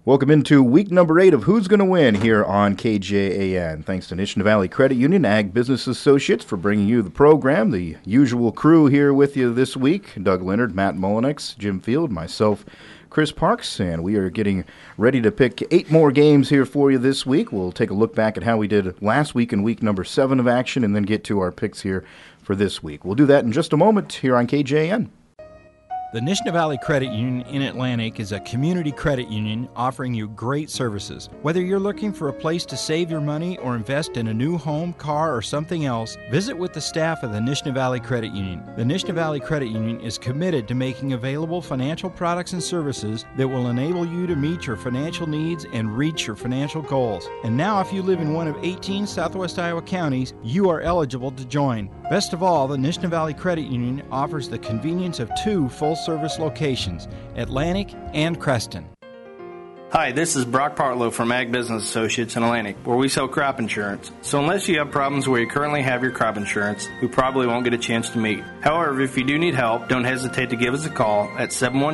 Welcome into week number 8 of Who's Gonna Win here on KJAN. Thanks to Nishnah Valley Credit Union, Ag Business Associates for bringing you the program. The usual crew here with you this week, Doug Leonard, Matt Mullinex, Jim Field, myself, Chris Parks, and we are getting ready to pick 8 more games here for you this week. We'll take a look back at how we did last week in week number 7 of action and then get to our picks here for this week. We'll do that in just a moment here on KJAN. The Nishnah Valley Credit Union in Atlantic is a community credit union offering you great services. Whether you're looking for a place to save your money or invest in a new home, car, or something else, visit with the staff of the Nishnah Valley Credit Union. The Nishnah Valley Credit Union is committed to making available financial products and services that will enable you to meet your financial needs and reach your financial goals. And now, if you live in one of 18 Southwest Iowa counties, you are eligible to join. Best of all, the Nishnah Valley Credit Union offers the convenience of 2 full-service locations, Atlantic and Creston. Hi, this is Brock Partlow from Ag Business Associates in Atlantic, where we sell crop insurance. So unless you have problems where you currently have your crop insurance, we probably won't get a chance to meet. However, if you do need help, don't hesitate to give us a call at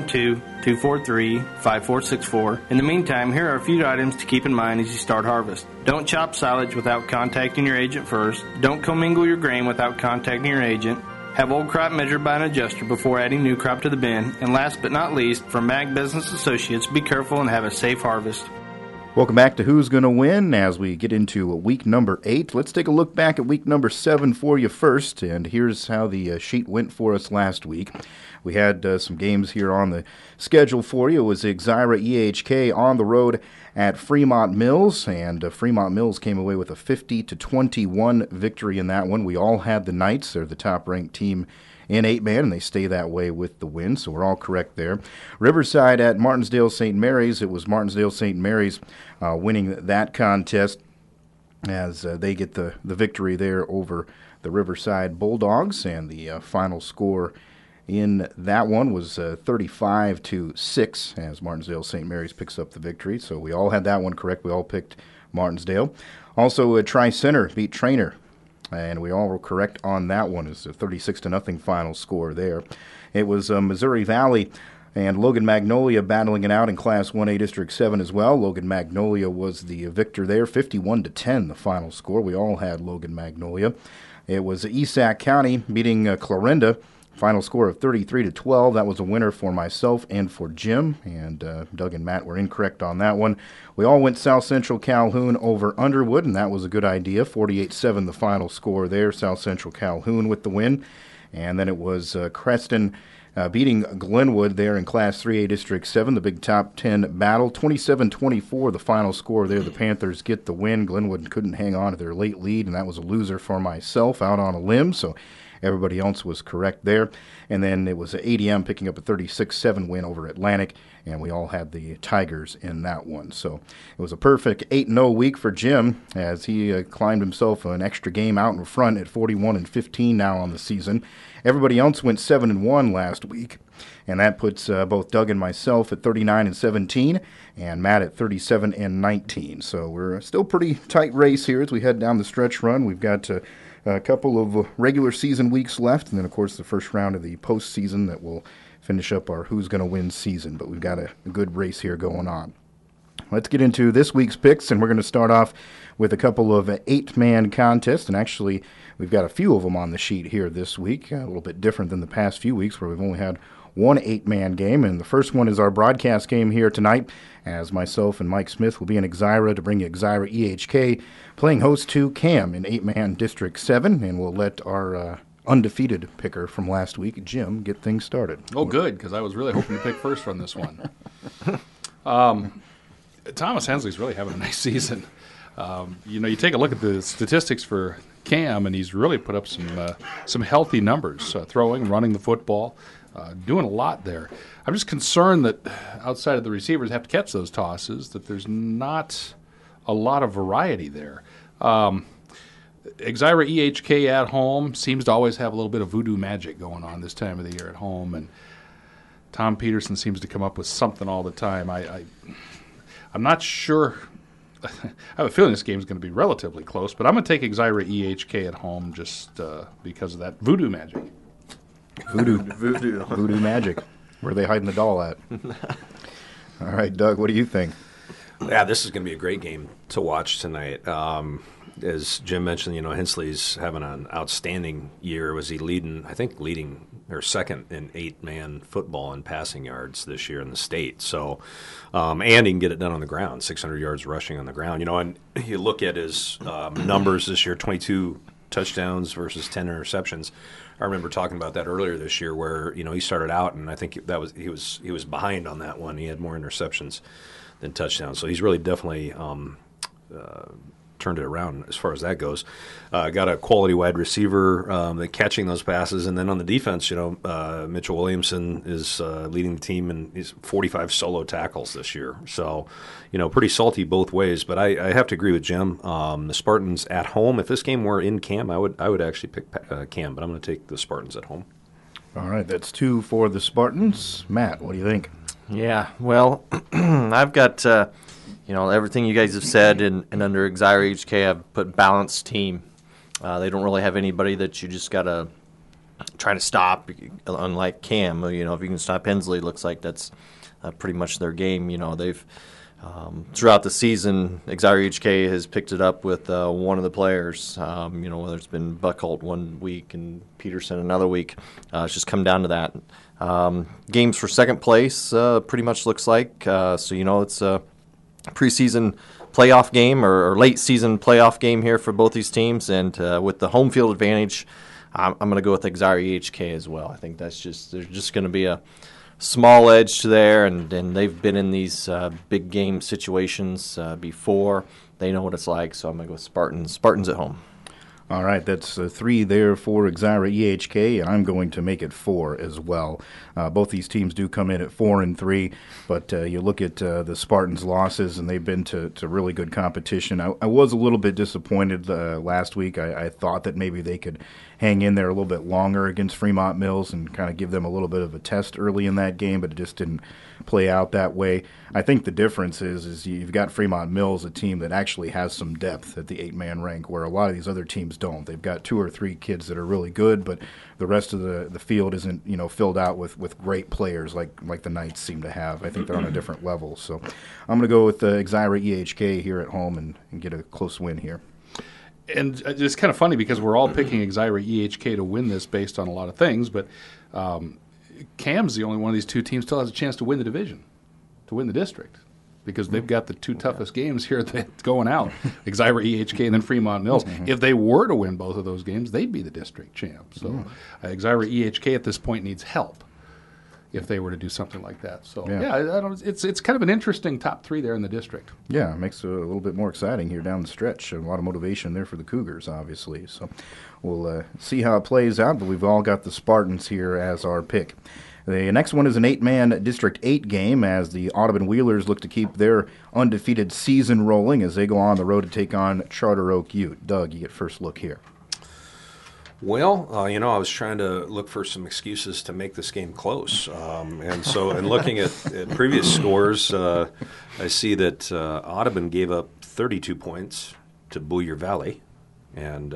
712-243-5464. In the meantime, here are a few items to keep in mind as you start harvest. Don't chop silage without contacting your agent first. Don't commingle your grain without contacting your agent. Have old crop measured by an adjuster before adding new crop to the bin. And last but not least, from Ag Business Associates, be careful and have a safe harvest. Welcome back to Who's Gonna Win as we get into week number 8. Let's take a look back at week number 7 for you first, and here's how the sheet went for us last week. We had some games here on the schedule for you. It was Exira EHK on the road at Fremont Mills, and Fremont Mills came away with a 50-21 victory in that one. We all had the Knights. They're the top-ranked team in 8-man, and they stay that way with the win, so we're all correct there. Riverside at Martinsdale St. Mary's. It was Martinsdale St. Mary's winning that contest as they get the victory there over the Riverside Bulldogs, and the final score in that one was 35-6 as Martinsdale St. Mary's picks up the victory. So we all had that one correct. We all picked Martinsdale. Also, Tri-Center beat Trainer, and we all were correct on that one. It's a 36-0 final score there. It was Missouri Valley and Logan Magnolia battling it out in Class 1A District 7 as well. Logan Magnolia was the victor there, 51-10 the final score. We all had Logan Magnolia. It was Esac County beating Clarinda. Final score of 33-12. That was a winner for myself and for Jim, and Doug and Matt were incorrect on that one. We all went South Central Calhoun over Underwood, and that was a good idea. 48-7 the final score there. South Central Calhoun with the win. And then it was Creston beating Glenwood there in Class 3A District 7, the big top 10 battle. 27-24 the final score there. The Panthers get the win. Glenwood couldn't hang on to their late lead, and that was a loser for myself out on a limb, so everybody else was correct there. And then it was ADM picking up a 36-7 win over Atlantic, and we all had the Tigers in that one. So it was a perfect 8-0 week for Jim as he climbed himself an extra game out in front at 41-15 now on the season. Everybody else went 7-1 last week, and that puts both Doug and myself at 39-17 and Matt at 37-19. So we're still pretty tight race here as we head down the stretch run. We've got a couple of regular season weeks left, and then, of course, the first round of the postseason that will finish up our Who's Going to Win season. But we've got a good race here going on. Let's get into this week's picks, and we're going to start off with a couple of 8-man contests. And actually, we've got a few of them on the sheet here this week, a little bit different than the past few weeks where we've only had one 8-man game. And the first one is our broadcast game here tonight, as myself and Mike Smith will be in Exira to bring you Exira EHK, playing host to Cam in 8-man District 7. And we'll let our undefeated picker from last week, Jim, get things started. Oh, good, because I was really hoping to pick first on this one. Thomas Hensley's really having a nice season. You take a look at the statistics for Cam, and he's really put up some healthy numbers, throwing, running the football, doing a lot there. I'm just concerned that outside of the receivers have to catch those tosses, that there's not a lot of variety there. Exira EHK at home seems to always have a little bit of voodoo magic going on this time of the year at home, and Tom Peterson seems to come up with something all the time. I'm not sure. I have a feeling this game is going to be relatively close, but I'm going to take Exira EHK at home just because of that voodoo magic. Voodoo magic. Where are they hiding the doll at? All right, Doug, what do you think? Yeah, this is going to be a great game to watch tonight. As Jim mentioned, Hensley's having an outstanding year. Was he leading or second in 8-man football in passing yards this year in the state. So, and he can get it done on the ground, 600 yards rushing on the ground. And you look at his numbers this year, 22 touchdowns versus 10 interceptions. I remember talking about that earlier this year where, he started out, and I think he was behind on that one. He had more interceptions than touchdowns. So he's really definitely turned it around as far as that goes. Got a quality wide receiver catching those passes. And then on the defense, Mitchell Williamson is leading the team, and he's 45 solo tackles this year. So, pretty salty both ways. But I have to agree with Jim. The Spartans at home, if this game were in Cam, I would actually pick Cam, but I'm going to take the Spartans at home. All right, that's 2 for the Spartans. Matt, what do you think? Yeah, well, I've got everything you guys have said, and under Exira HK, I've put balanced team. They don't really have anybody that you just got to try to stop, unlike Cam. If you can stop Hensley, it looks like that's pretty much their game. They've throughout the season, Exira HK has picked it up with one of the players, whether it's been Buckholt one week and Peterson another week. It's just come down to that. Games for second place pretty much looks like. It's a preseason playoff game or late season playoff game here for both these teams. And with the home field advantage, I'm going to go with Exira HK as well. I think there's just going to be a small edge to there, and they've been in these big game situations before. They know what it's like, so I'm going to go with Spartans. Spartans at home. All right, that's 3 there for Exira EHK, and I'm going to make it 4 as well. Both these teams do come in at 4-3, but you look at the Spartans' losses, and they've been to really good competition. I was a little bit disappointed last week. I thought that maybe they could hang in there a little bit longer against Fremont Mills and kind of give them a little bit of a test early in that game, but it just didn't play out that way. I think the difference is you've got Fremont Mills, a team that actually has some depth at the 8-man rank, where a lot of these other teams don't. They've got 2 or 3 kids that are really good, but the rest of the field isn't filled out with great players like the Knights seem to have. I think they're on a different level. So I'm going to go with Exira EHK here at home and get a close win here. And it's kind of funny because we're all picking Exira EHK to win this based on a lot of things, but Cam's the only one of these 2 teams still has a chance to win the division, to win the district, because they've got the 2 toughest games here going out, Exira EHK and then Fremont Mills. If they were to win both of those games, they'd be the district champ. So Exira EHK at this point needs help if they were to do something like that. So, it's kind of an interesting top 3 there in the district. Yeah, it makes it a little bit more exciting here down the stretch. A lot of motivation there for the Cougars, obviously. So we'll see how it plays out, but we've all got the Spartans here as our pick. The next one is an 8-man District 8 game as the Audubon Wheelers look to keep their undefeated season rolling as they go on the road to take on Charter Oak Ute. Doug, you get first look here. Well, I was trying to look for some excuses to make this game close. And looking at previous scores, I see that Audubon gave up 32 points to Boyer Valley, and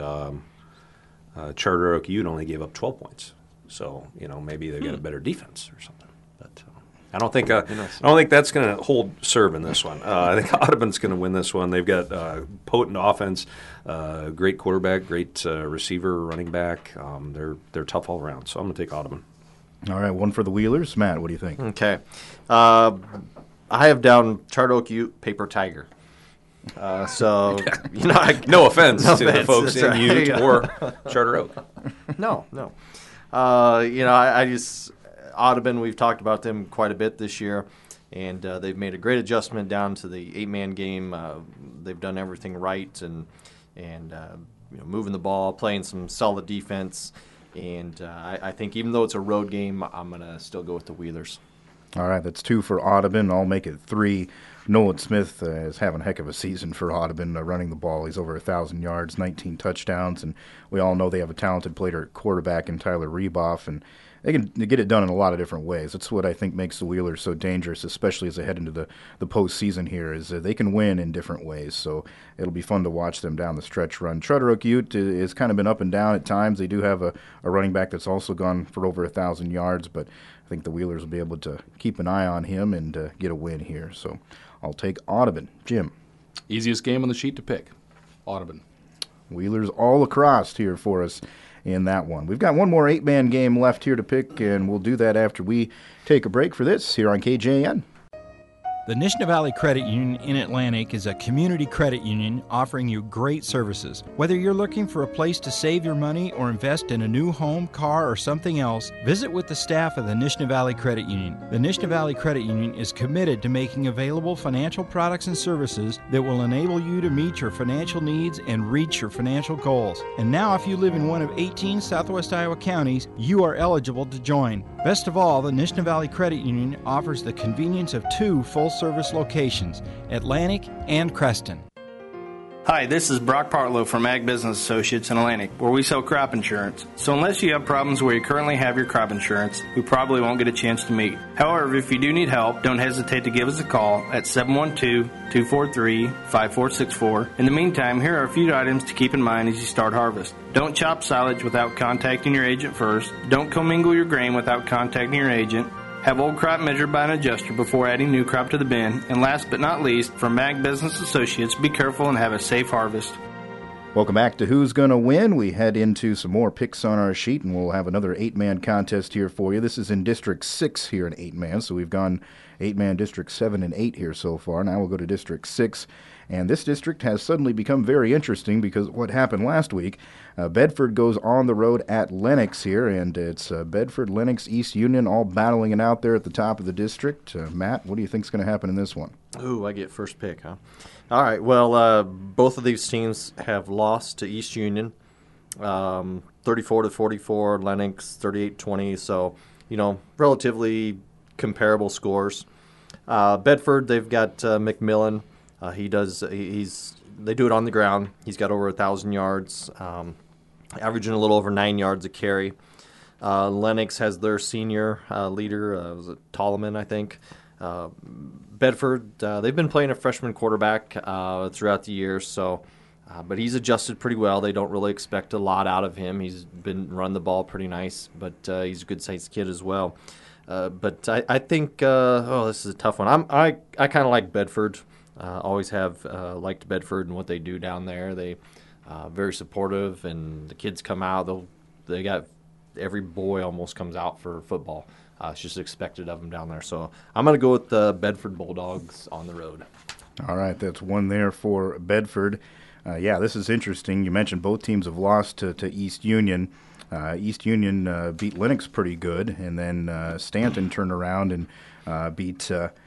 Charter Oak Ute only gave up 12 points. So, maybe they've got a better defense or something. But I don't think that's going to hold serve in this one. I think Audubon's going to win this one. They've got potent offense, great quarterback, great receiver, running back. They're tough all around. So I'm going to take Audubon. All right, one for the Wheelers. Matt, what do you think? Okay. I have down Charter Oak Ute, Paper Tiger. No offense to the folks in Ute or Charter Oak. No. I just Audubon, we've talked about them quite a bit this year, and they've made a great adjustment down to the 8-man game. They've done everything right and moving the ball, playing some solid defense, and I think even though it's a road game, I'm going to still go with the Wheelers. All right, that's 2 for Audubon. I'll make it 3. Nolan Smith is having a heck of a season for Audubon, running the ball. He's over 1,000 yards, 19 touchdowns, and we all know they have a talented player at quarterback in Tyler Reboff, and they can get it done in a lot of different ways. That's what I think makes the Wheelers so dangerous, especially as they head into the postseason here, is they can win in different ways. So it'll be fun to watch them down the stretch run. Charter Oak Ute has kind of been up and down at times. They do have a running back that's also gone for over 1,000 yards, but I think the Wheelers will be able to keep an eye on him and get a win here. So I'll take Audubon. Jim. Easiest game on the sheet to pick, Audubon. Wheelers all across here for us in that one. We've got one more 8-man game left here to pick, and we'll do that after we take a break for this here on KJN. The Nishna Valley Credit Union in Atlantic is a community credit union offering you great services. Whether you're looking for a place to save your money or invest in a new home, car, or something else, visit with the staff of the Nishna Valley Credit Union. The Nishna Valley Credit Union is committed to making available financial products and services that will enable you to meet your financial needs and reach your financial goals. And now, if you live in one of 18 Southwest Iowa counties, you are eligible to join. Best of all, the Nishna Valley Credit Union offers the convenience of 2 full-service locations, Atlantic and Creston. Hi, this is Brock Partlow from Ag Business Associates in Atlantic, where we sell crop insurance. So unless you have problems where you currently have your crop insurance, we probably won't get a chance to meet. However, if you do need help, don't hesitate to give us a call at 712-243-5464. In the meantime, here are a few items to keep in mind as you start harvest. Don't chop silage without contacting your agent first. Don't commingle your grain without contacting your agent. Have old crop measured by an adjuster before adding new crop to the bin. And last but not least, from Ag Business Associates, be careful and have a safe harvest. Welcome back to Who's Gonna Win. We head into some more picks on our sheet, and we'll have another 8-man contest here for you. This is in District 6 here in 8-man, so we've gone 8-man District 7 and 8 here so far. Now we'll go to District 6. And this district has suddenly become very interesting because what happened last week, Bedford goes on the road at Lennox here, and it's Bedford, Lennox, East Union all battling it out there at the top of the district. Matt, what do you think is going to happen in this one? Ooh, I get first pick, huh? All right, well, both of these teams have lost to East Union, 34-44, Lennox 38-20, so, relatively comparable scores. Bedford, they've got McMillan. They do it on the ground. He's got over 1,000 yards, averaging a little over 9 yards a carry. Lennox has their senior leader, was it Tolman, I think. Bedford, they've been playing a freshman quarterback throughout the year, so but he's adjusted pretty well. They don't really expect a lot out of him. He's been run the ball pretty nice, but he's a good-sized kid as well. But I think, this is a tough one. I kind of like Bedford. Always have liked Bedford and what they do down there. They very supportive, and the kids come out. They got every boy almost comes out for football. It's just expected of them down there. So I'm going to go with the Bedford Bulldogs on the road. All right, that's one there for Bedford. This is interesting. You mentioned both teams have lost to East Union. East Union beat Lennox pretty good, and then Stanton turned around and beat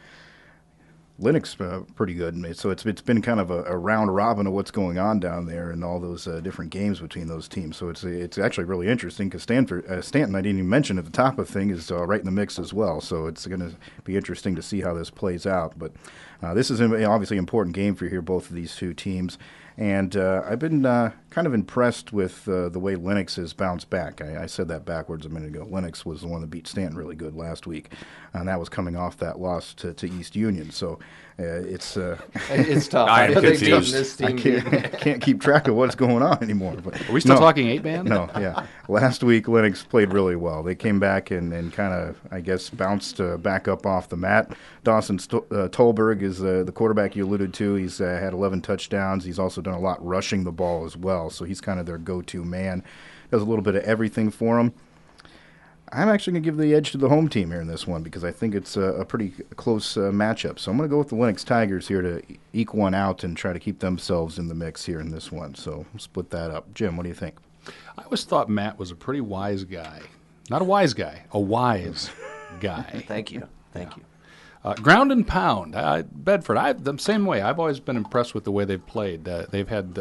Lennox pretty good. So it's been kind of a round robin of what's going on down there and all those different games between those teams. So it's actually really interesting because Stanton, I didn't even mention at the top of the thing, is right in the mix as well. So it's going to be interesting to see how this plays out. But this is obviously an important game for here, both of these two teams. And I've been kind of impressed with the way Lennox has bounced back. I said that backwards a minute ago. Lennox was the one that beat Stanton really good last week, and that was coming off that loss to East Union. So it's tough. I'm confused. I can't keep track of what's going on anymore. But Are we still talking 8-man? No, yeah. Last week, Lennox played really well. They came back and kind of, I guess, bounced back up off the mat. Dawson Tolberg is the quarterback you alluded to. He's had 11 touchdowns. He's also done a lot rushing the ball as well, so he's kind of their go-to man. Does a little bit of everything for them. I'm actually going to give the edge to the home team here in this one because I think it's a pretty close matchup. So I'm going to go with the Lennox Tigers here to eke one out and try to keep themselves in the mix here in this one. So we'll split that up. Jim, what do you think? I always thought Matt was a pretty wise guy. Not a wise guy, a wise guy. Thank you. Thank you. Ground and pound. Bedford, the same way. I've always been impressed with the way they've played. They've had,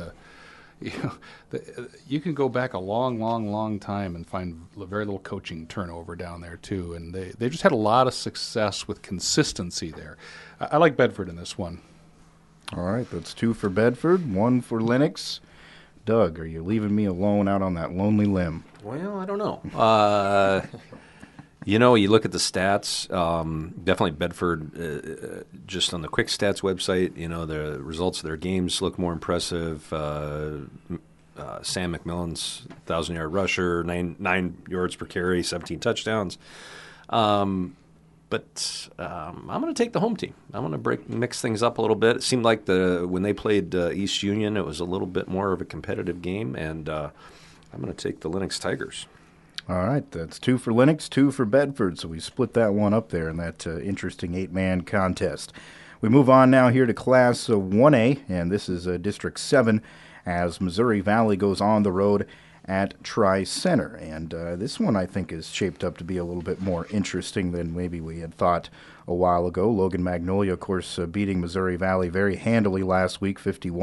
you can go back a long, long, long time and find very little coaching turnover down there too. And they just had a lot of success with consistency there. I like Bedford in this one. All right, that's 2 for Bedford, 1 for Lennox. Doug, are you leaving me alone out on that lonely limb? Well, I don't know. You look at the stats, definitely Bedford, just on the Quick Stats website, the results of their games look more impressive. Sam McMillan's 1,000-yard rusher, 9 yards per carry, 17 touchdowns. But But I'm going to take the home team. I'm going to mix things up a little bit. It seemed like when they played East Union, it was a little bit more of a competitive game, and I'm going to take the Lennox Tigers. All right, that's 2 for Lennox, 2 for Bedford, so we split that one up there in that interesting 8-man contest. We move on now here to Class 1A, and this is District 7, as Missouri Valley goes on the road at Tri-Center. And this one, I think, is shaped up to be a little bit more interesting than maybe we had thought a while ago. Logan Magnolia, of course, beating Missouri Valley very handily last week,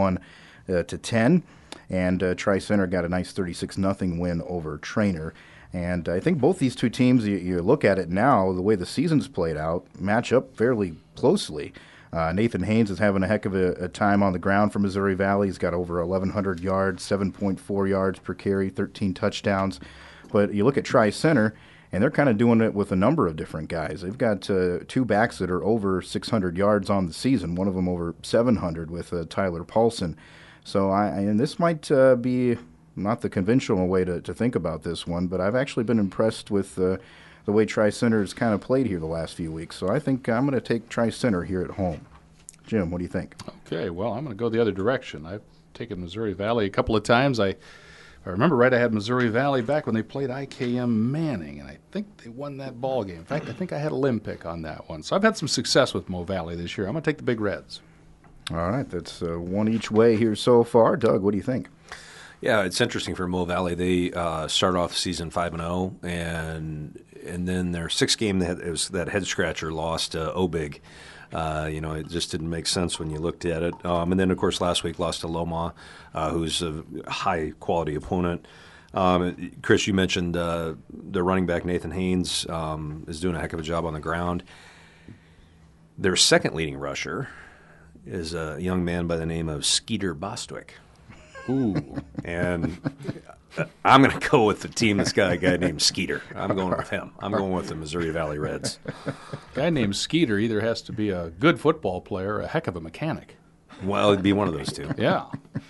51-10. And Tri-Center got a nice 36-0 win over Trainer. And I think both these two teams, you look at it now, the way the season's played out, match up fairly closely. Nathan Haynes is having a heck of a time on the ground for Missouri Valley. He's got over 1,100 yards, 7.4 yards per carry, 13 touchdowns. But you look at Tri-Center, and they're kind of doing it with a number of different guys. They've got 2 backs that are over 600 yards on the season, one of them over 700 with Tyler Paulson. So and this might be not the conventional way to think about this one, but I've actually been impressed with the way Tri-Center has kind of played here the last few weeks. So I think I'm going to take Tri-Center here at home. Jim, what do you think? Okay, well, I'm going to go the other direction. I've taken Missouri Valley a couple of times. If I remember right, I had Missouri Valley back when they played IKM Manning, and I think they won that ball game. In fact, I think I had a limb pick on that one. So I've had some success with Mo Valley this year. I'm going to take the Big Reds. All right, that's one each way here so far. Doug, what do you think? Yeah, it's interesting for Mo Valley. They started off the season 5-0, and then their 6th game that head scratcher lost to Obig. It just didn't make sense when you looked at it. And then, of course, last week lost to Loma, who's a high quality opponent. Chris, you mentioned the running back Nathan Haynes is doing a heck of a job on the ground. Their second leading rusher is a young man by the name of Skeeter Bostwick. Ooh. And I'm going to go with the team that's got a guy named Skeeter. I'm going with him. I'm going with the Missouri Valley Reds. A guy named Skeeter either has to be a good football player or a heck of a mechanic. Well, it'd be one of those two. Yeah.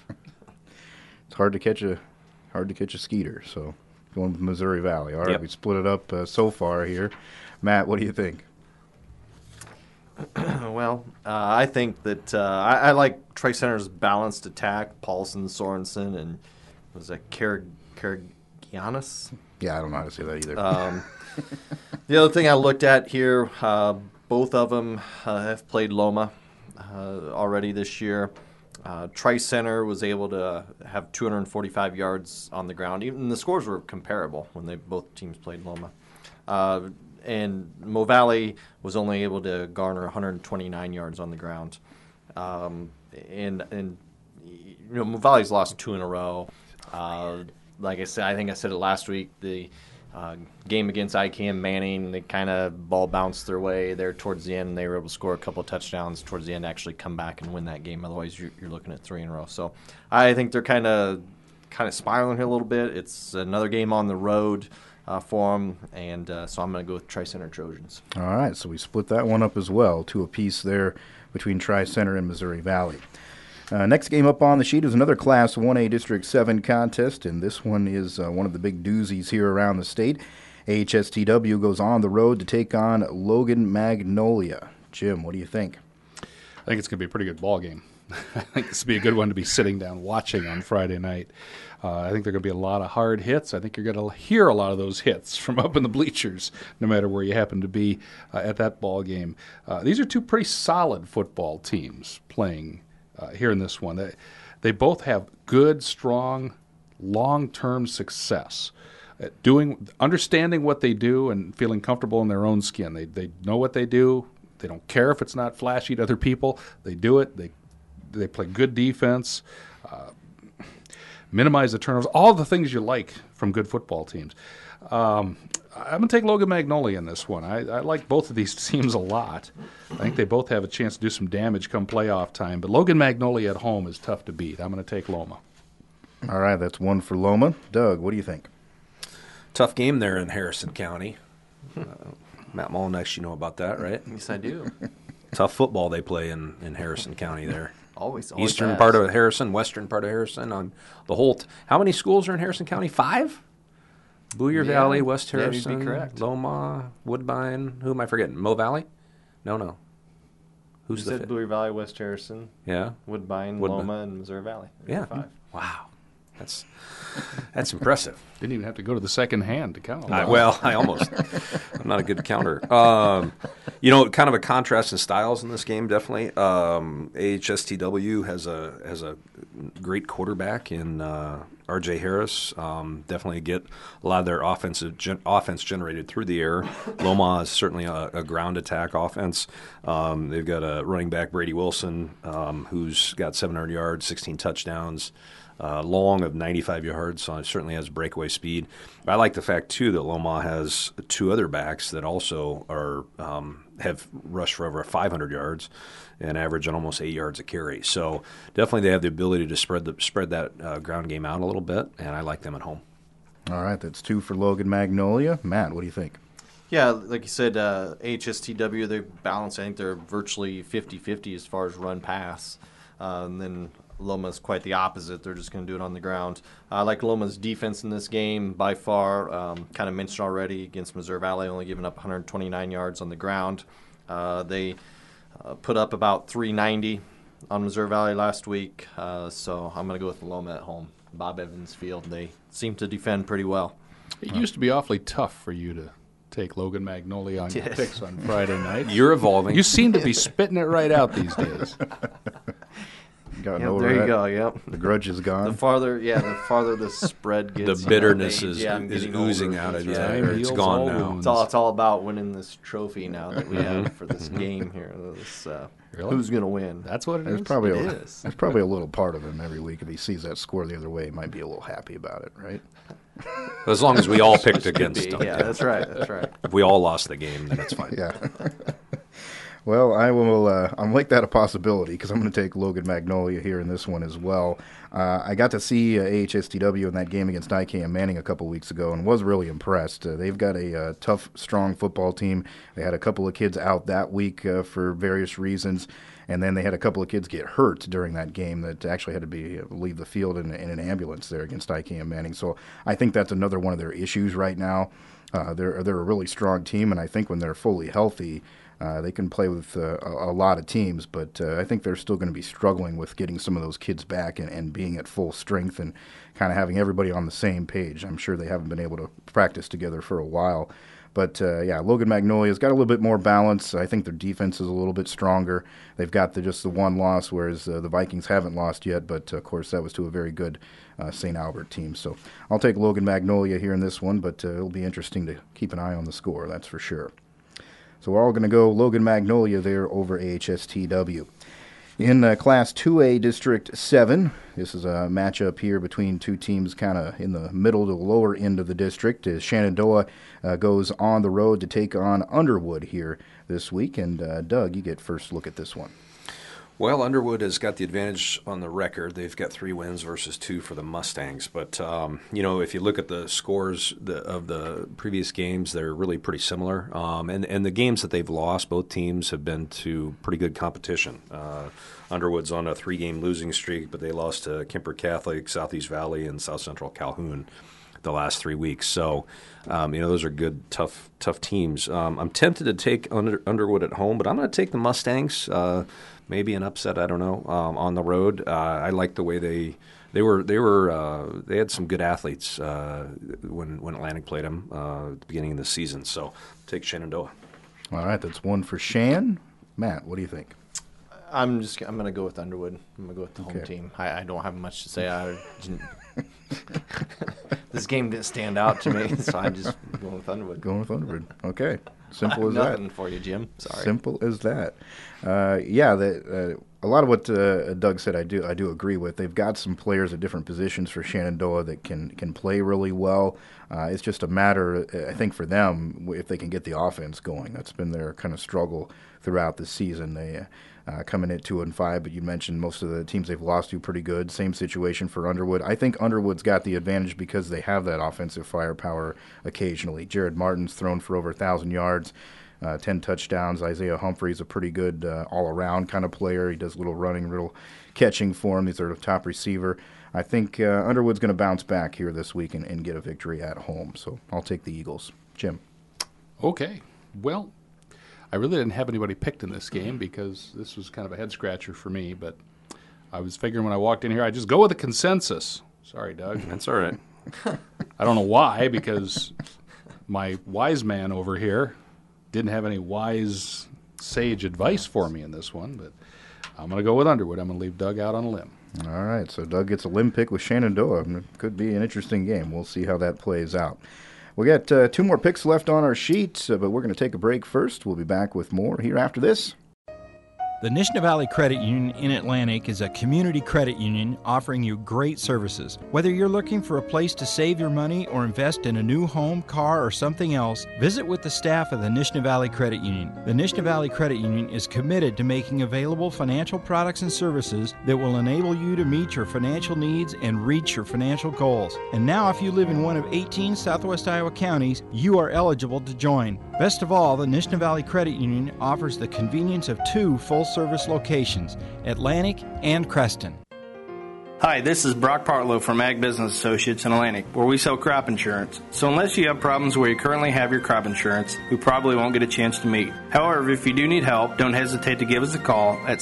It's hard to catch a Skeeter, so going with Missouri Valley. All right, Yep. We split it up so far here. Matt, what do you think? Well, I think that I like Tri-Center's balanced attack. Paulson, Sorensen, and was that Karagianis? Yeah, I don't know how to say that either. The other thing I looked at here, both of them have played Loma already this year. Tri-Center was able to have 245 yards on the ground. Even the scores were comparable when both teams played Loma. And Mo Valley was only able to garner 129 yards on the ground. Mo Valley's lost 2 in a row. Like I said, I think I said it last week, the game against IKM Manning, they kind of ball bounced their way there towards the end. They were able to score a couple of touchdowns towards the end, actually come back and win that game. Otherwise, you're looking at 3 in a row. So I think they're kind of spiraling here a little bit. It's another game on the road for them, and so I'm going to go with Tri-Center Trojans. All right, so we split that one up as well, 2 apiece there between Tri-Center and Missouri Valley. Next game up on the sheet is another Class 1A District 7 contest, and this one is one of the big doozies here around the state. AHSTW goes on the road to take on Logan Magnolia. Jim, what do you think? I think it's going to be a pretty good ball game. I think this would be a good one to be sitting down watching on Friday night. I think there are going to be a lot of hard hits. I think you're going to hear a lot of those hits from up in the bleachers, no matter where you happen to be at that ball game. These are 2 pretty solid football teams playing here in this one. They both have good, strong, long-term success at understanding what they do and feeling comfortable in their own skin. They know what they do. They don't care if it's not flashy to other people. They do it. They play good defense, minimize the turnovers, all the things you like from good football teams. I'm going to take Logan Magnolia in this one. I like both of these teams a lot. I think they both have a chance to do some damage come playoff time, but Logan Magnolia at home is tough to beat. I'm going to take Loma. All right, that's 1 for Loma. Doug, what do you think? Tough game there in Harrison County. Matt Mullinex, you know about that, right? Yes, I do. Tough football they play in Harrison County there. Always Eastern has. part of Harrison, western part of Harrison. On the whole, how many schools are in Harrison County? 5? Booyer Yeah. Valley, West Yeah, you'd be Harrison, correct. Loma, Woodbine. Who am I forgetting? Mo Valley? No. Who's You the said fifth? Bowie Valley, West Harrison, Yeah. Woodbine, Woodbine. Loma, and Missouri Valley. Yeah. 5. Wow. That's impressive. Didn't even have to go to the second hand to count. I almost. I'm not a good counter. Kind of a contrast in styles in this game, definitely. AHSTW has a great quarterback in R.J. Harris. Definitely get a lot of their offense generated through the air. Loma is certainly a ground attack offense. They've got a running back, Brady Wilson, who's got 700 yards, 16 touchdowns. Long of 95 yards, so it certainly has breakaway speed. I like the fact, too, that Loma has 2 other backs that also have rushed for over 500 yards and average on almost 8 yards a carry. So definitely they have the ability to spread that ground game out a little bit, and I like them at home. All right, that's 2 for Logan Magnolia. Matt, what do you think? Yeah, like you said, HSTW, they balance. I think they're virtually 50-50 as far as run-pass. And then Loma's quite the opposite. They're just going to do it on the ground. I like Loma's defense in this game by far. Kind of mentioned already against Missouri Valley, only giving up 129 yards on the ground. They put up about 390 on Missouri Valley last week. So I'm going to go with Loma at home. Bob Evans Field. They seem to defend pretty well. It used to be awfully tough for you to take Logan Magnolia on your picks on Friday night. You're evolving. You seem to be spitting it right out these days. Gotten Yep, over there you that? go. Yep. The grudge is gone. The farther the spread gets, The bitterness I'm is getting oozing over out of it. you. Yeah. Time It's heals gone all now. wounds. It's all about winning this trophy now that we have for this game here. This, Really? who's going to win? That's what it There's is? probably It a, is. there's probably a little part of him every week if he sees that score the other way, he might be a little happy about it, right? As long as we all picked against them. Yeah, that's right. That's right. If we all lost the game, then it's fine. Yeah. Well, I will. I'll make that a possibility because I'm going to take Logan Magnolia here in this one as well. I got to see AHSTW in that game against IKM Manning a couple weeks ago and was really impressed. They've got a tough, strong football team. They had a couple of kids out that week for various reasons, and then they had a couple of kids get hurt during that game that actually had to leave the field in an ambulance there against IKM Manning. So I think that's another one of their issues right now. They're a really strong team, and I think when they're fully healthy, they can play with a lot of teams, but I think they're still going to be struggling with getting some of those kids back and being at full strength and kind of having everybody on the same page. I'm sure they haven't been able to practice together for a while. But, Logan Magnolia's got a little bit more balance. I think their defense is a little bit stronger. They've got just the one loss, whereas the Vikings haven't lost yet. But, of course, that was to a very good St. Albert team. So I'll take Logan Magnolia here in this one, but it'll be interesting to keep an eye on the score, that's for sure. So we're all going to go Logan Magnolia there over AHSTW. In Class 2A District 7, this is a matchup here between two teams kind of in the middle to lower end of the district. As Shenandoah goes on the road to take on Underwood here this week. And Doug, you get first look at this one. Well, Underwood has got the advantage on the record. They've got 3 wins versus 2 for the Mustangs. But, if you look at the scores of the previous games, they're really pretty similar. And the games that they've lost, both teams have been to pretty good competition. Underwood's on a 3-game losing streak, but they lost to Kemper Catholic, Southeast Valley, and South Central Calhoun the last 3 weeks. So, those are good, tough teams. I'm tempted to take Underwood at home, but I'm going to take the Mustangs. Maybe an upset, I don't know, on the road. I like the way they had some good athletes when Atlantic played them at the beginning of the season. So take Shenandoah. All right, that's one for Shan. Matt, what do you think? I'm going to go with Underwood. I'm going to go with the home Okay. team. I don't have much to say. This game didn't stand out to me, so I'm just going with Underwood. Going with Underwood. Okay, simple as that. Nothing for you, Jim. Sorry. Simple as that. A lot of what Doug said, I do agree with. They've got some players at different positions for Shenandoah that can play really well. It's just a matter, I think, for them if they can get the offense going. That's been their kind of struggle throughout the season. They come in at 2-5, but you mentioned most of the teams they've lost to pretty good. Same situation for Underwood. I think Underwood's got the advantage because they have that offensive firepower occasionally. Jared Martin's thrown for over 1,000 yards. 10 touchdowns. Isaiah Humphrey's a pretty good all-around kind of player. He does a little running, little catching for him. He's their top receiver. I think Underwood's going to bounce back here this week and get a victory at home. So I'll take the Eagles. Jim. Okay. Well, I really didn't have anybody picked in this game because this was kind of a head-scratcher for me, but I was figuring when I walked in here, I'd just go with a consensus. Sorry, Doug. That's all right. I don't know why, because my wise man over here didn't have any wise, sage advice for me in this one, but I'm going to go with Underwood. I'm going to leave Doug out on a limb. All right, so Doug gets a limb pick with Shenandoah. It could be an interesting game. We'll see how that plays out. We got 2 more picks left on our sheet, but we're going to take a break first. We'll be back with more here after this. The Nishna Valley Credit Union in Atlantic is a community credit union offering you great services. Whether you're looking for a place to save your money or invest in a new home, car, or something else, visit with the staff of the Nishna Valley Credit Union. The Nishna Valley Credit Union is committed to making available financial products and services that will enable you to meet your financial needs and reach your financial goals. And now, if you live in one of 18 Southwest Iowa counties, you are eligible to join. Best of all, the Nishna Valley Credit Union offers the convenience of 2 full-service locations, Atlantic and Creston. Hi, this is Brock Partlow from Ag Business Associates in Atlantic, where we sell crop insurance. So unless you have problems where you currently have your crop insurance, we probably won't get a chance to meet. However, if you do need help, don't hesitate to give us a call at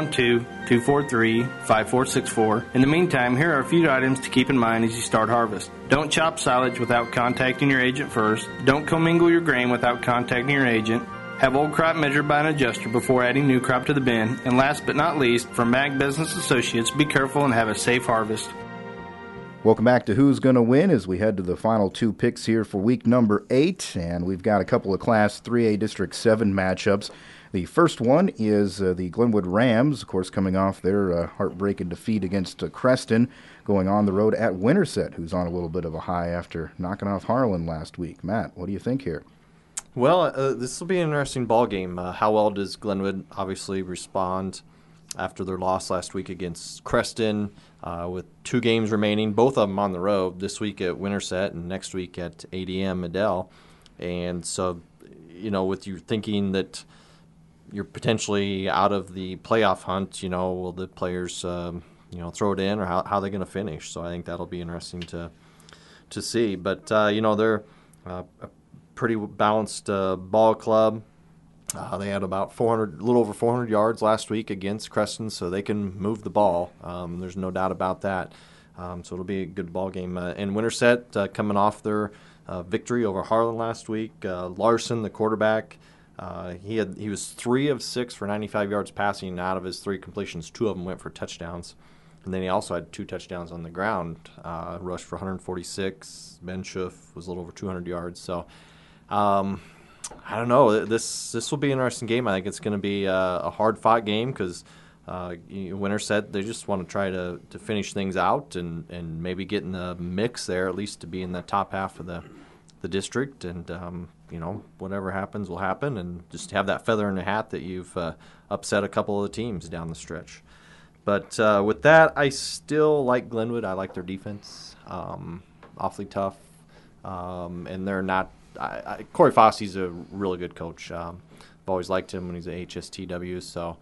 712-243-5464. In the meantime, here are a few items to keep in mind as you start harvest. Don't chop silage without contacting your agent first. Don't commingle your grain without contacting your agent. Have old crop measured by an adjuster before adding new crop to the bin. And last but not least, from Ag Business Associates, be careful and have a safe harvest. Welcome back to Who's Gonna Win as we head to the final 2 picks here for week number 8. And we've got a couple of Class 3A District 7 matchups. The first one is the Glenwood Rams, of course, coming off their heartbreaking defeat against Creston, going on the road at Winterset, who's on a little bit of a high after knocking off Harlan last week. Matt, what do you think here? Well, this will be an interesting ball game. How well does Glenwood obviously respond after their loss last week against Creston with 2 games remaining, both of them on the road, this week at Winterset and next week at ADM Adel. And so, with you thinking that you're potentially out of the playoff hunt, will the players, throw it in or how they're going to finish? So I think that'll be interesting to see. But, they're a pretty balanced ball club. They had about a little over 400 yards last week against Creston, so they can move the ball. There's no doubt about that. So it'll be a good ball game. And Winterset coming off their victory over Harlan last week. Larson, the quarterback, he was 3 of 6 for 95 yards passing. Out of his 3 completions, 2 of them went for touchdowns. And then he also had 2 touchdowns on the ground. Rushed for 146. Ben Schuff was a little over 200 yards. So I don't know. This will be an interesting game. I think it's going to be a hard-fought game because Winterset, they just want to try to finish things out and maybe get in the mix there, at least to be in the top half of the district. And, whatever happens will happen, and just have that feather in the hat that you've upset a couple of the teams down the stretch. But with that, I still like Glenwood. I like their defense. Awfully tough. And they're not Corey Fossey's a really good coach. I've always liked him when he's at HSTW. So,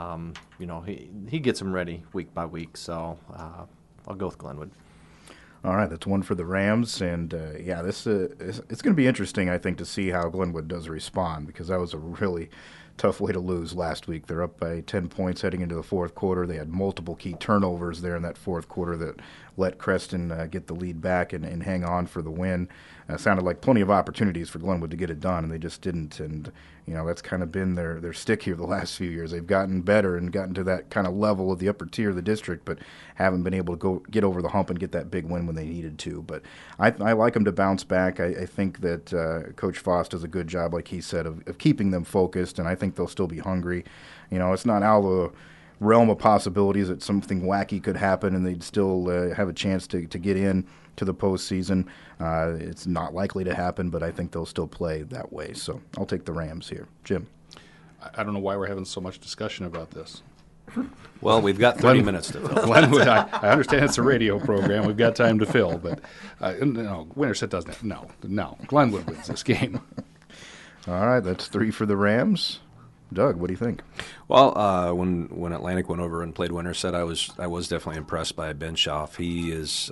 he gets them ready week by week. So I'll go with Glenwood. All right, that's one for the Rams. And, it's going to be interesting, I think, to see how Glenwood does respond, because that was a really tough way to lose last week. They're up by 10 points heading into the fourth quarter. They had multiple key turnovers there in that fourth quarter that let Creston get the lead back and hang on for the win. Sounded like plenty of opportunities for Glenwood to get it done, and they just didn't. And, that's kind of been their stick here the last few years. They've gotten better and gotten to that kind of level of the upper tier of the district, but haven't been able to get over the hump and get that big win when they needed to. But I like them to bounce back. I think that Coach Foss does a good job, like he said, of keeping them focused, and I think they'll still be hungry. It's not out of the realm of possibilities that something wacky could happen and they'd still have a chance to get in to the postseason. It's not likely to happen, but I think they'll still play that way. So I'll take the Rams here. Jim? I don't know why we're having so much discussion about this. Well, we've got 30 minutes to fill. Glenwood, I understand it's a radio program. We've got time to fill, but no, Winterset doesn't. No, Glenwood wins this game. All right, that's 3 for the Rams. Doug, what do you think? Well, when Atlantic went over and played Winterset, I was definitely impressed by Benshoff. He is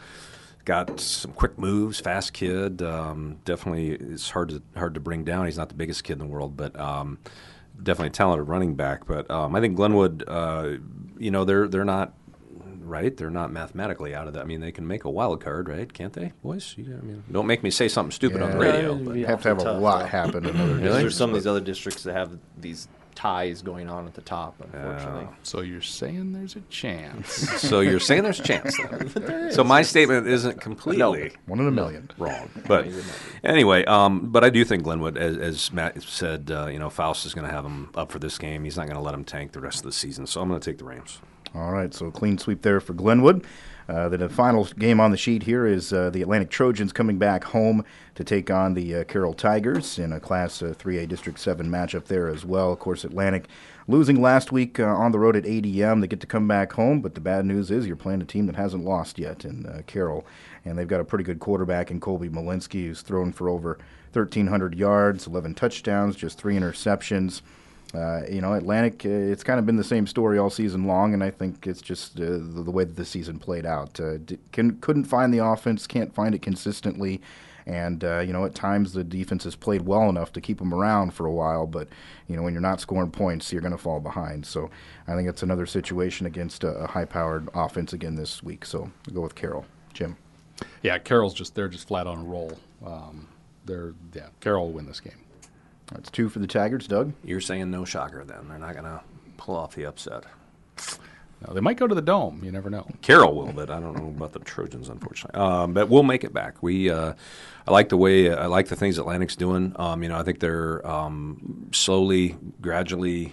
got some quick moves, fast kid. Definitely, it's hard to bring down. He's not the biggest kid in the world, but definitely a talented running back. But I think Glenwood, they're not. Right, they're not mathematically out of that. I mean, they can make a wild card, right? Can't they, boys? Don't make me say something stupid on the radio. But You have to have a lot happen in other districts. There's some of these other districts that have these ties going on at the top, unfortunately. So you're saying there's a chance. So you're saying there's a chance. So my statement isn't completely 1 in a million. wrong. But anyway, but I do think Glenwood, as Matt said, Faust is going to have him up for this game. He's not going to let him tank the rest of the season. So I'm going to take the Rams. All right, so clean sweep there for Glenwood. Then the final game on the sheet here is the Atlantic Trojans coming back home to take on the Carroll Tigers in a Class 3A District 7 matchup there as well. Of course, Atlantic losing last week on the road at ADM. They get to come back home, but the bad news is you're playing a team that hasn't lost yet in Carroll. And they've got a pretty good quarterback in Colby Malinsky, who's thrown for over 1,300 yards, 11 touchdowns, just 3 interceptions. Atlantic, it's kind of been the same story all season long, and I think it's just the way that the season played out. Couldn't find the offense, can't find it consistently, and, at times the defense has played well enough to keep them around for a while, but, when you're not scoring points, you're going to fall behind. So I think it's another situation against a high-powered offense again this week. So I'll go with Carroll. Jim? Yeah, Carroll's they're just flat on a roll. Carroll will win this game. That's 2 for the Tigers. Doug? You're saying no shocker then. They're not going to pull off the upset. No, they might go to the Dome. You never know. Carroll will, but I don't know about the Trojans, unfortunately. But we'll make it back. I like the things Atlantic's doing. I think they're slowly, gradually,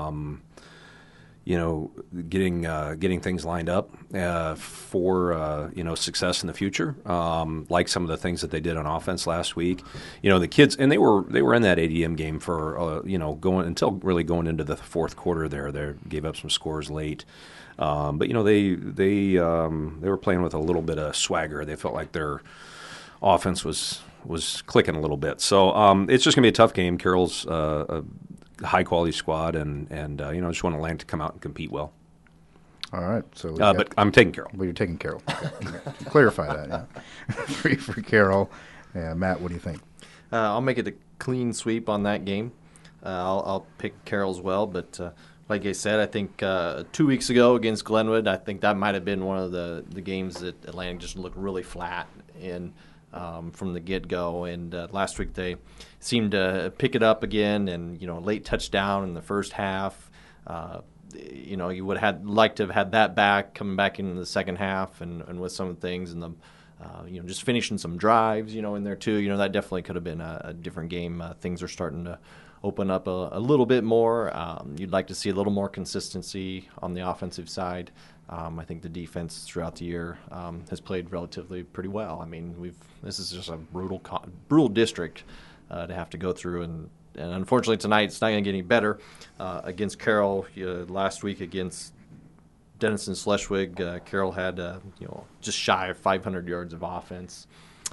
getting things lined up for success in the future. Like some of the things that they did on offense last week. The kids, and they were in that ADM game for going into the fourth quarter. They gave up some scores late. But they were playing with a little bit of swagger. They felt like their offense was clicking a little bit. So it's just gonna be a tough game. Carroll's a high quality squad, and I just want Atlantic to come out and compete well. All right. So, but I'm taking Carroll. Well, you're taking Carroll. Okay. Clarify that. Yeah. 3 for Carroll. Matt, what do you think? I'll make it a clean sweep on that game. I'll pick Carroll as well, but like I said, I think 2 weeks ago against Glenwood, I think that might have been one of the games that Atlantic just looked really flat in from the get-go. And last week they seemed to pick it up again, and late touchdown in the first half. You would have liked to have had that back coming back into the second half, and with some of the things and the just finishing some drives in there too. That definitely could have been a different game. Things are starting to open up a little bit more. You'd like to see a little more consistency on the offensive side. I think the defense throughout the year has played relatively pretty well. I mean, this is just a brutal district to have to go through, and unfortunately tonight it's not going to get any better. Against Carroll last week against Denison Schleswig, Carroll had just shy of 500 yards of offense,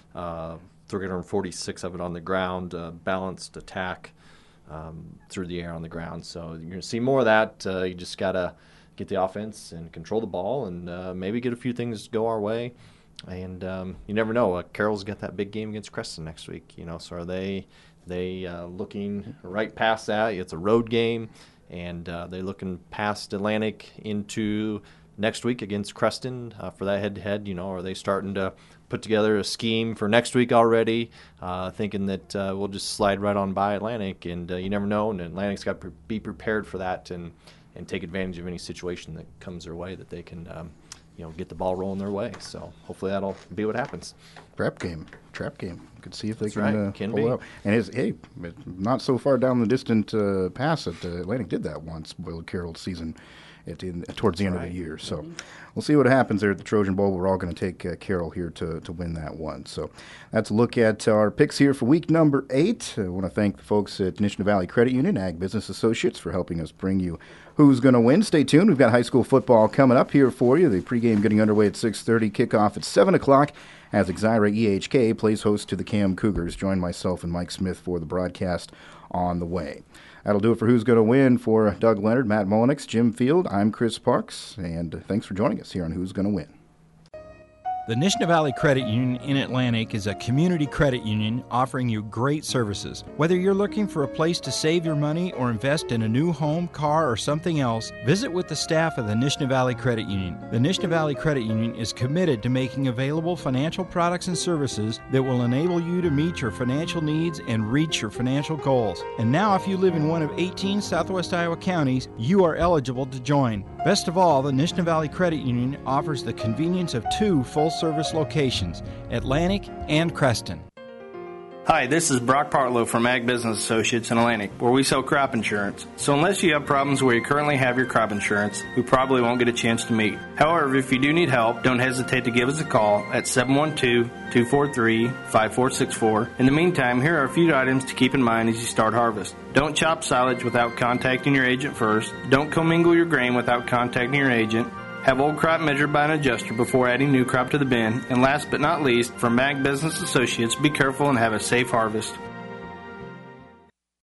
346 of it on the ground, balanced attack through the air on the ground. So you're going to see more of that. You just got to get the offense and control the ball, and maybe get a few things go our way. And you never know. Carroll's got that big game against Creston next week. So are they looking right past that? It's a road game, and they're looking past Atlantic into next week against Creston for that head-to-head. Are they starting to put together a scheme for next week already, thinking that we'll just slide right on by Atlantic? And you never know, and Atlantic's got to be prepared for that and take advantage of any situation that comes their way that they can get the ball rolling their way. So hopefully that'll be what happens. Trap game. Could see if they That's can, right. Can pull be. it out. And it's not so far down the distant pass that Atlantic did that once, Will Carroll's season. towards the end of the year. So we'll see what happens there at the Trojan Bowl. We're all going to take Carroll here to win that one. So that's a look at our picks here for week number 8. I want to thank the folks at Nishnah Valley Credit Union, Ag Business Associates, for helping us bring you Who's Going to Win. Stay tuned. We've got high school football coming up here for you. The pregame getting underway at 6:30, kickoff at 7 o'clock as Exira EHK plays host to the Cam Cougars. Join myself and Mike Smith for the broadcast on the way. That'll do it for Who's Going to Win. For Doug Leonard, Matt Mullenix, Jim Field, I'm Chris Parks, and thanks for joining us here on Who's Going to Win. The Nishnah Valley Credit Union in Atlantic is a community credit union offering you great services. Whether you're looking for a place to save your money or invest in a new home, car, or something else, visit with the staff of the Nishnah Valley Credit Union. The Nishnah Valley Credit Union is committed to making available financial products and services that will enable you to meet your financial needs and reach your financial goals. And now, if you live in one of 18 Southwest Iowa counties, you are eligible to join. Best of all, the Nishnah Valley Credit Union offers the convenience of 2 full-service locations, Atlantic and Creston. Hi, this is Brock Partlow from Ag Business Associates in Atlantic, where we sell crop insurance. So unless you have problems where you currently have your crop insurance, we probably won't get a chance to meet. However, if you do need help, don't hesitate to give us a call at 712-243-5464. In the meantime, here are a few items to keep in mind as you start harvest. Don't chop silage without contacting your agent first. Don't commingle your grain without contacting your agent. Have old crop measured by an adjuster before adding new crop to the bin. And last but not least, from Ag Business Associates, be careful and have a safe harvest.